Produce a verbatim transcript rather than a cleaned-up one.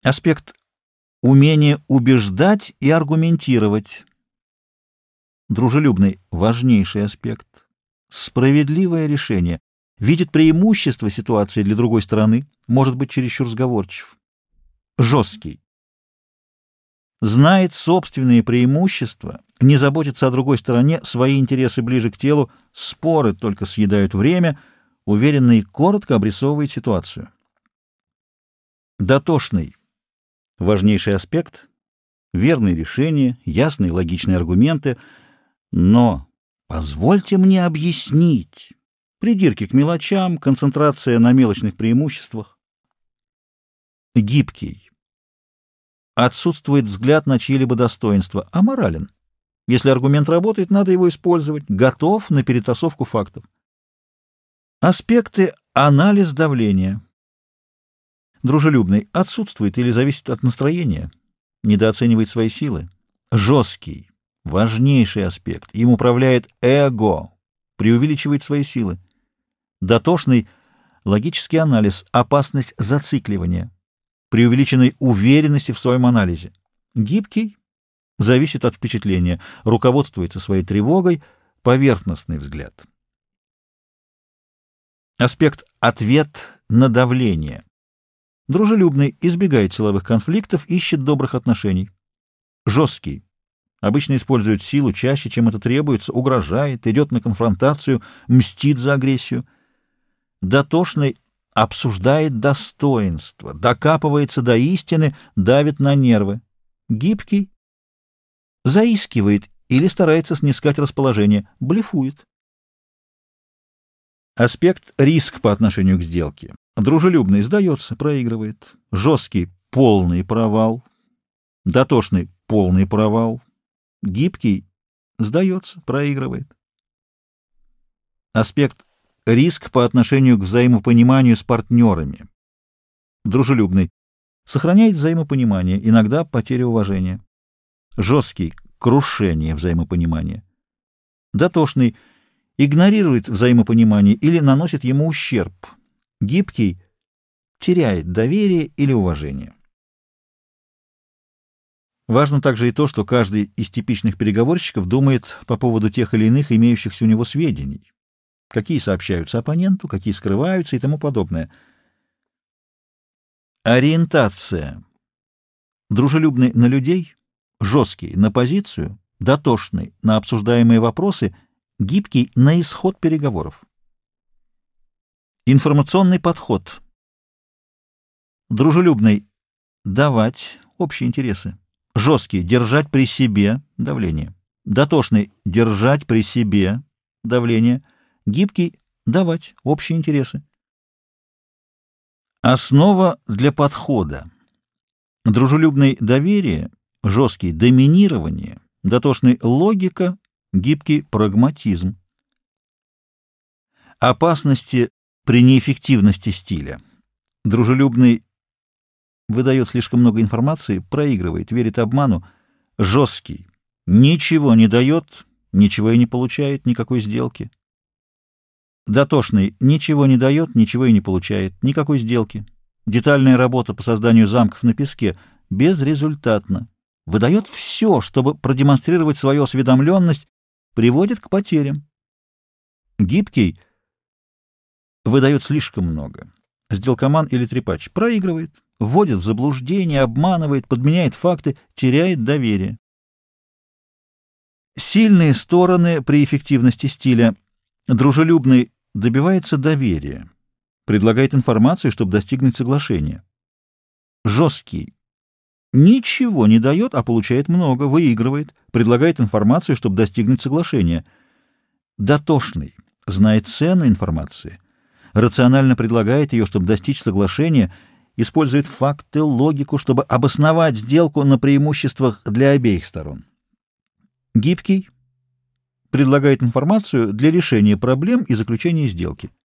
Аспект умение убеждать и аргументировать. Дружелюбный — важнейший аспект. Справедливое решение. Видит преимущество ситуации для другой стороны, может быть чересчур сговорчив. Жесткий. Знает собственные преимущества, не заботится о другой стороне, свои интересы ближе к телу, споры только съедают время, уверенно и коротко обрисовывает ситуацию. Дотошный. Важнейший аспект. Верные решения, ясные логичные аргументы. Но позвольте мне объяснить. Придирки к мелочам, концентрация на мелочных преимуществах. Гибкий. Отсутствует взгляд на чьи-либо достоинства, а морален. Если аргумент работает, надо его использовать. Готов на перетасовку фактов. Аспекты анализ давления. Дружелюбный отсутствует или зависит от настроения, недооценивает свои силы. Жесткий. Важнейший аспект. Им управляет эго, преувеличивает свои силы. Дотошный — логический анализ, опасность зацикливания, преувеличенной уверенности в своем анализе. Гибкий — зависит от впечатления, руководствуется своей тревогой, поверхностный взгляд. Аспект ответ на давление. Дружелюбный избегает силовых конфликтов, ищет добрых отношений. Жесткий обычно использует силу чаще, чем это требуется, угрожает, идет на конфронтацию, мстит за агрессию. Дотошный обсуждает достоинство, докапывается до истины, давит на нервы. Гибкий заискивает или старается снискать расположение, блефует. Аспект риск по отношению к сделке. Дружелюбный сдается, проигрывает. Жесткий — полный провал. Дотошный — полный провал. Гибкий сдается, проигрывает. Аспект риск по отношению к взаимопониманию с партнерами. Дружелюбный сохраняет взаимопонимание, иногда потеря уважения. Жесткий — крушение взаимопонимания. Дотошный игнорирует взаимопонимание или наносит ему ущерб. Гибкий теряет доверие или уважение. Важно также и то, что каждый из типичных переговорщиков думает по поводу тех или иных имеющихся у него сведений, какие сообщаются оппоненту, какие скрываются и тому подобное. Ориентация. Дружелюбный на людей, жесткий на позицию, дотошный на обсуждаемые вопросы, гибкий на исход переговоров. Информационный подход. Дружелюбный — давать общие интересы. Жесткий — держать при себе давление. Дотошный — держать при себе давление. Гибкий — давать общие интересы. Основа для подхода. Дружелюбный — доверие, жесткий — доминирование, дотошный — логика, гибкий — прагматизм. Опасности при неэффективности стиля. Дружелюбный выдает слишком много информации, проигрывает, верит обману. Жесткий ничего не дает, ничего и не получает, никакой сделки. Дотошный ничего не дает, ничего и не получает, никакой сделки. Детальная работа по созданию замков на песке безрезультатна. Выдает все, чтобы продемонстрировать свою осведомленность, приводит к потерям. Гибкий выдает слишком много. Сделкоман или трепач проигрывает, вводит в заблуждение, обманывает, подменяет факты, теряет доверие. Сильные стороны при эффективности стиля. Дружелюбный добивается доверия, предлагает информацию, чтобы достигнуть соглашения. Жесткий ничего не дает, а получает много, выигрывает, предлагает информацию, чтобы достигнуть соглашения. Дотошный знает цену информации, рационально предлагает ее, чтобы достичь соглашения, использует факты, логику, чтобы обосновать сделку на преимуществах для обеих сторон. Гибкий предлагает информацию для решения проблем и заключения сделки.